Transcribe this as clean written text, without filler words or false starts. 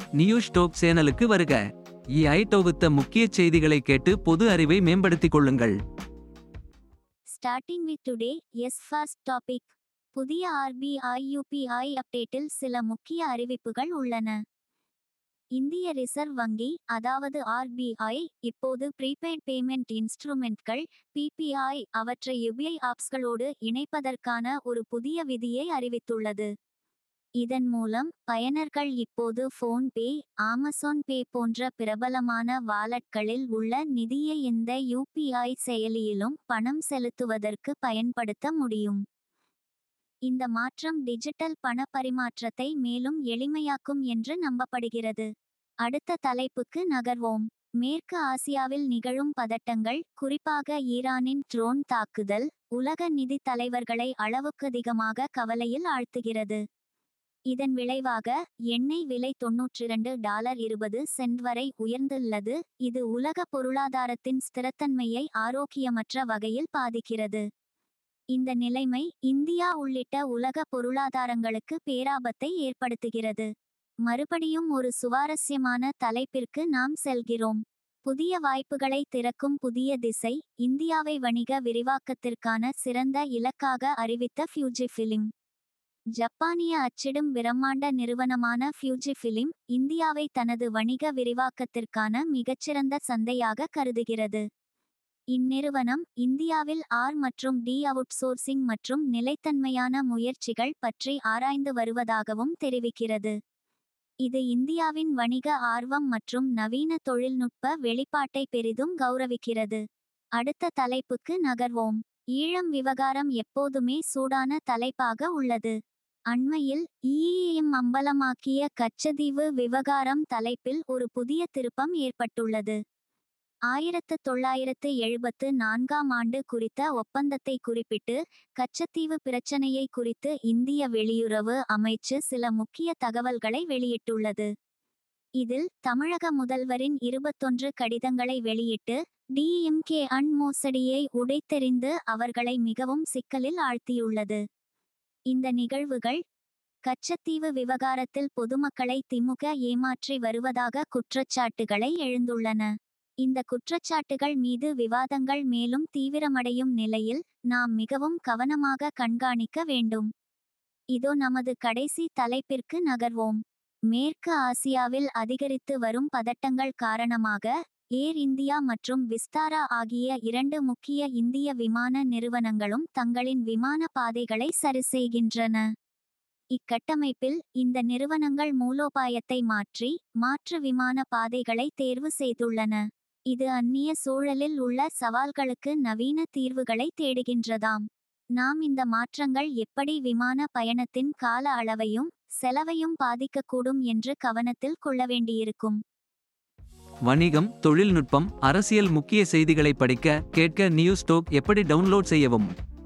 News top சேனலுக்கு வருக. EI தொகுத்த முக்கிய செய்திகளை கேட்டு பொது அறிவை மேம்படுத்திக் கொள்ளுங்கள். Starting with today, yes first topic. புதிய RBI UPI அப்டேட்டில் சில முக்கிய அறிவிப்புகள் உள்ளன. இந்திய ரிசர்வ் வங்கி அதாவது RBI இப்போது ப்ரீபெய்ட் பேமெண்ட் இன்ஸ்ட்ருமெண்ட்கள் PPI அவற்றை UPI ஆப்ஸ்களோடு இணைப்பதற்கான ஒரு புதிய விதியை அறிவித்துள்ளது. இதன் மூலம் பயனர்கள் இப்போது ஃபோன்பே, அமேசான் பே போன்ற பிரபலமான வாலெட்களில் உள்ள நிதியை இந்த UPI செயலியிலும் பணம் செலுத்துவதற்கு பயன்படுத்த முடியும். இந்த மாற்றம் டிஜிட்டல் பண பரிமாற்றத்தை மேலும் எளிமையாக்கும் என்று நம்பப்படுகிறது. அடுத்த தலைப்புக்கு நகர்வோம். மேற்கு ஆசியாவில் நிகழும் பதட்டங்கள், குறிப்பாக ஈரானின் ட்ரோன் தாக்குதல், உலக நிதி தலைவர்களை அளவுக்கதிகமாக கவலையில் ஆழ்த்துகிறது. இதன் விளைவாக எண்ணெய் விலை $92.20 வரை உயர்ந்துள்ளது. இது உலக பொருளாதாரத்தின் ஸ்திரத்தன்மையை ஆரோக்கியமற்ற வகையில் பாதிக்கிறது. இந்த நிலைமை இந்தியா உள்ளிட்ட உலக பொருளாதாரங்களுக்கு பேராபத்தை ஏற்படுத்துகிறது. மறுபடியும் ஒரு சுவாரஸ்யமான தலைப்பிற்கு நாம் செல்கிறோம். புதிய வாய்ப்புகளை திறக்கும் புதிய திசை. இந்தியாவை வணிக விரிவாக்கத்திற்கான சிறந்த இலக்காக அறிவித்த ஃபியூஜிஃபிலிம். ஜப்பானிய அச்சிடும் பிரம்மாண்ட நிறுவனமான ஃபியூஜிஃபிலிம் இந்தியாவை தனது வணிக விரிவாக்கத்திற்கான மிகச்சிறந்த சந்தையாக கருதுகிறது. இந்நிறுவனம் இந்தியாவில் மற்றும் டி அவுட்சோர்சிங் மற்றும் நிலைத்தன்மையான முயற்சிகள் பற்றி ஆராய்ந்து வருவதாகவும் தெரிவிக்கிறது. இது இந்தியாவின் வணிக ஆர்வம் மற்றும் நவீன தொழில்நுட்ப வெளிப்பாட்டை பெரிதும் கௌரவிக்கிறது. அடுத்த தலைப்புக்கு நகர்வோம். ஈழம் விவகாரம் எப்போதுமே சூடான தலைப்பாக உள்ளது. அண்மையில் EEM அம்பலமாக்கிய கச்சதீவு விவகாரம் தலைப்பில் ஒரு புதிய திருப்பம் ஏற்பட்டுள்ளது. 1974ஆம் ஆண்டு குறித்த ஒப்பந்தத்தை குறிப்பிட்டு கச்சத்தீவு பிரச்சனையை குறித்து இந்திய வெளியுறவு அமைச்சு சில முக்கிய தகவல்களை வெளியிட்டுள்ளது. இதில் தமிழக முதல்வரின் 21 கடிதங்களை வெளியிட்டு DMK மோசடியை உடைத்தெறிந்து அவர்களை மிகவும் சிக்கலில் ஆழ்த்தியுள்ளது. இந்த நிகழ்வுகள் கச்சத்தீவு விவகாரத்தில் பொதுமக்களை திமுக ஏமாற்றி வருவதாக குற்றச்சாட்டுகளை எழுந்துள்ளன. இந்த குற்றச்சாட்டுகள் மீது விவாதங்கள் மேலும் தீவிரமடையும் நிலையில் நாம் மிகவும் கவனமாக கண்காணிக்க வேண்டும். இதோ நமது கடைசி தலைப்பிற்கு நகர்வோம். மேற்கு ஆசியாவில் அதிகரித்து வரும் பதட்டங்கள் காரணமாக ஏர் இந்தியா மற்றும் விஸ்தாரா ஆகிய 2 முக்கிய இந்திய விமான நிறுவனங்களும் தங்களின் விமான பாதைகளை சரிசெய்கின்றன. இக்கட்டமைப்பில் இந்த நிறுவனங்கள் மூலோபாயத்தை மாற்று விமான பாதைகளை தேர்வு செய்துள்ளன. இது அந்நிய சூழலில் உள்ள சவால்களுக்கு நவீன தீர்வுகளை தேடுகின்றதாம். நாம் இந்த மாற்றங்கள் எப்படி விமான பயணத்தின் கால அளவையும் செலவையும் பாதிக்கக்கூடும் என்று கவனத்தில் கொள்ள வேண்டியிருக்கும். வணிகம், தொழில்நுட்பம், அரசியல் முக்கிய செய்திகளை படிக்க கேட்க நியூஸ் டாப் எப்படி டவுன்லோட் செய்யவும்.